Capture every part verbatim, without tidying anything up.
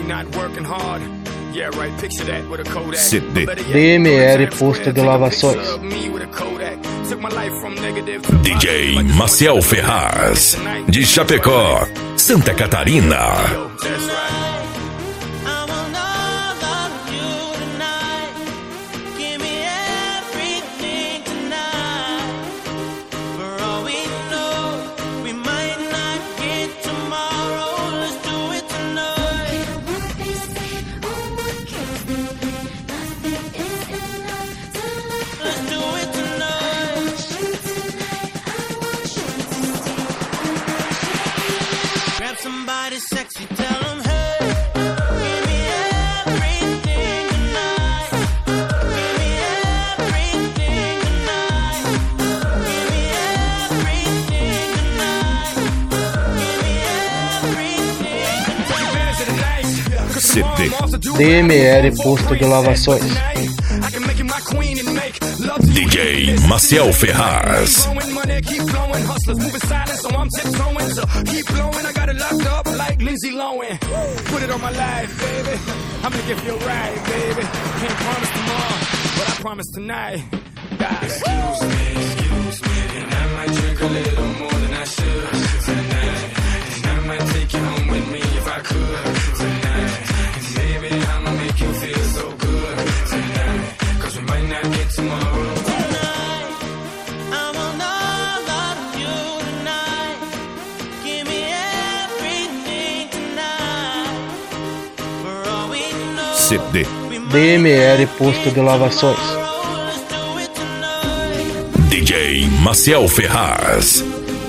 C D D M R Posto de Lavações. D J Maciel Ferraz, de Chapecó, Santa Catarina. Somebody sexy, tell them, hey, give me everything tonight. Give me everything tonight. Give me everything tonight. Give me everything tonight. C D D M R Posto de Lavações. D J Maciel Ferraz. Lindsay Lohan, put it on my life, baby. I'm gonna give you a ride, baby. Can't promise tomorrow, but I promise tonight. God. Excuse me, excuse me, and I might drink a little more than I should tonight. And I might take you home with me if I could tonight. And baby, I'ma make you feel so good tonight. Cause we might not get tomorrow. C D D M R Posto de Lavações. D J Maciel Ferraz.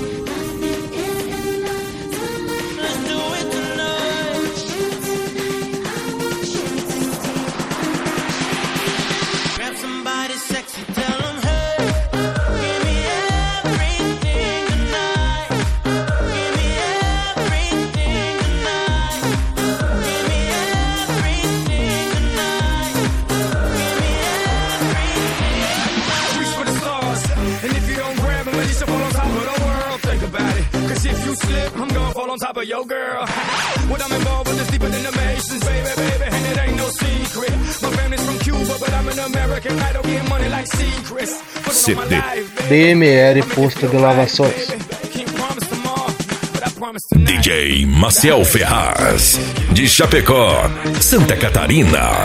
I'm gonna fall on top of your girl. What I'm involved with is deeper than the Masons, baby, baby, and it ain't no secret. My family's from Cuba, but I'm an American idol, getting money like secrets. C D D M R Posto de Lavações. D J Maciel Ferraz, de Chapecó, Santa Catarina.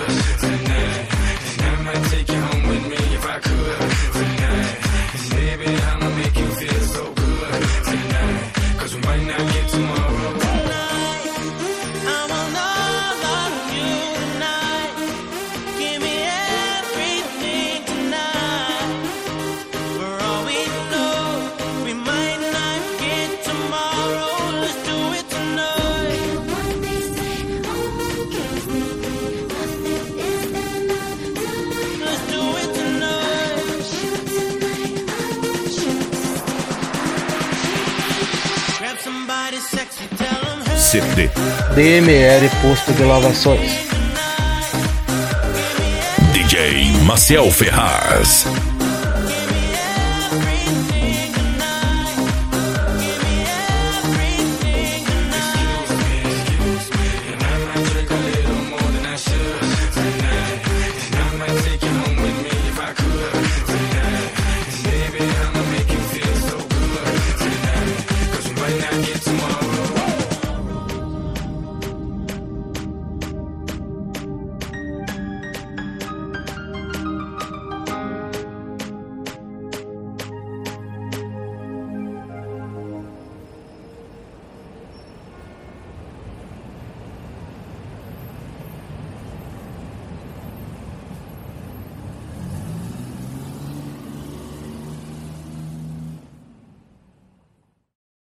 C D D M R Posto de Lavações. D J Maciel Ferraz.